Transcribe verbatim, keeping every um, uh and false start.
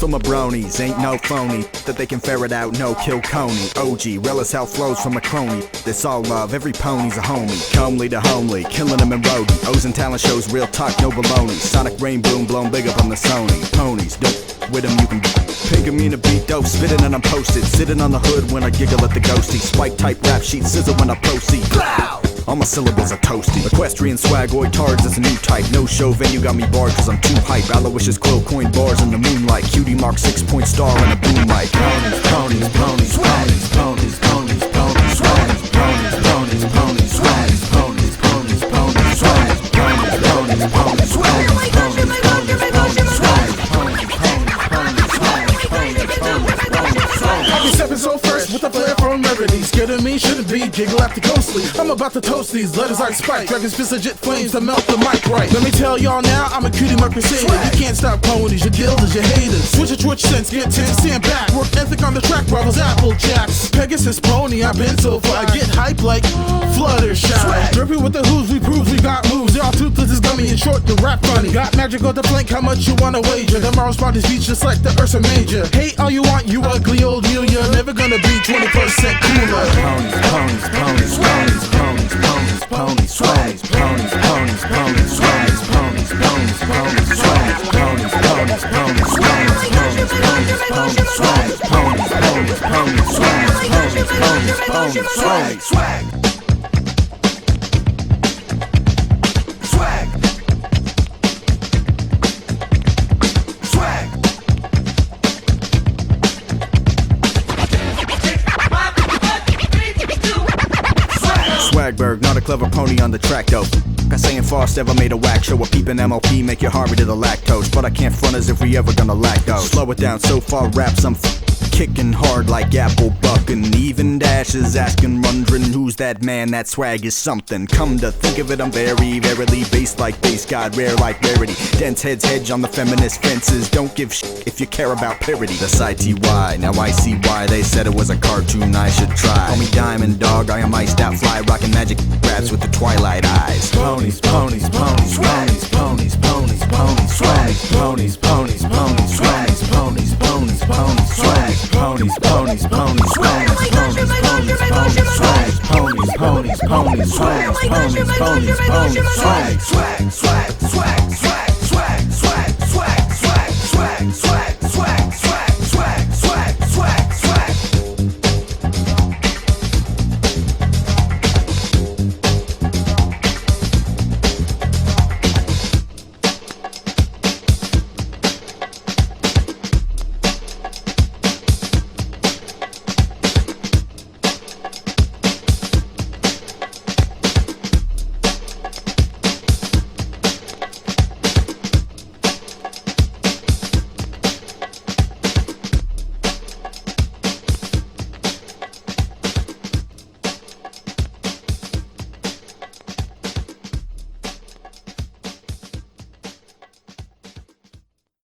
for my bronies, ain't no phony that they can ferret out, no kill Coney. O G, relish how flows from a crony. This all love, every pony's a homie. Comely to homely, killing them in rodent. O's and talent shows, real talk, no baloney. Sonic rain boom, blown big up on the Sony. Ponies, dope, with them you can pig 'em in a beat dope, spitting and I'm posted. Sitting on the hood when I giggle at the ghosty. Spike type rap sheet, scissor when I proceed. Blow! All my syllables are toasty. Equestrian swagoid tards is a new type. No show venue got me barred cause I'm too hype. Aloysius quill coin bars in the moonlight. Cutie mark six point star and a boom mic. Ponies, ponies, ponies, ponies, ponies, ponies, ponies, ponies, ponies, ponies, ponies, ponies, ponies, ponies, ponies, ponies, ponies, ponies, ponies, Stepping so fresh with a flair from rarity. Scared of me, shouldn't be, giggle after ghostly. I'm about to toast these letters like Spike. Dragon's fist legit flames to melt the mic right. Let me tell y'all now, I'm a cutie mark crusader. You can't stop ponies, your guilders, your haters. Switch your twitch sense, get tense, stand back. Work ethic on the track, rivals Apple Jacks. Pegasus pony, I've been so far. I get hype like Fluttershy. Drippy with the who's, we prove we got moves. Y'all toothless is gummy and short, the rap funny. Got magic on the flank, how much you wanna wager? Tomorrow's spot is beach just like the Ursa Major. Hate all you want, you ugly old you. You're never gonna be twenty percent cooler. Ponies, ponies, ponies, ponies, ponies, ponies, ponies, swag. Ponies, ponies, ponies, swag. Ponies, ponies, ponies, swag. Ponies, ponies, ponies, swag. Ponies, ponies, ponies, swag. Ponies, ponies, ponies, swag. Ponies, ponies, ponies, swag. Swag. Swag. Swag. Swagberg, not a clever pony on the track though. I saying Frost ever made a whack show. A peepin' M L P make you hungry to the lactose. But I can't front as if we ever gonna lack those. Slow it down, so far raps I'm f kicking hard like apple buckin'. Even Dash is asking, wondering who's that man, that swag is something. Come to think of it, I'm very, verily based like base god, rare like rarity. Dense heads hedge on the feminist fences. Don't give sh if you care about parody. The I T Y, now I see why they said it was a cartoon I should try. Call me Diamond Dog, I am iced out fly, rockin' magic raps with the twilight eyes. Ponies, ponies, ponies, ponies, ponies, ponies, ponies, swag. Ponies, ponies, ponies, swag. Ponies, ponies, ponies, swag. Ponies, ponies, ponies, swag. Ponies, ponies, ponies, swag. Ponies, ponies, ponies, swag. Ponies, ponies, ponies, swag. Swag, swag, swag.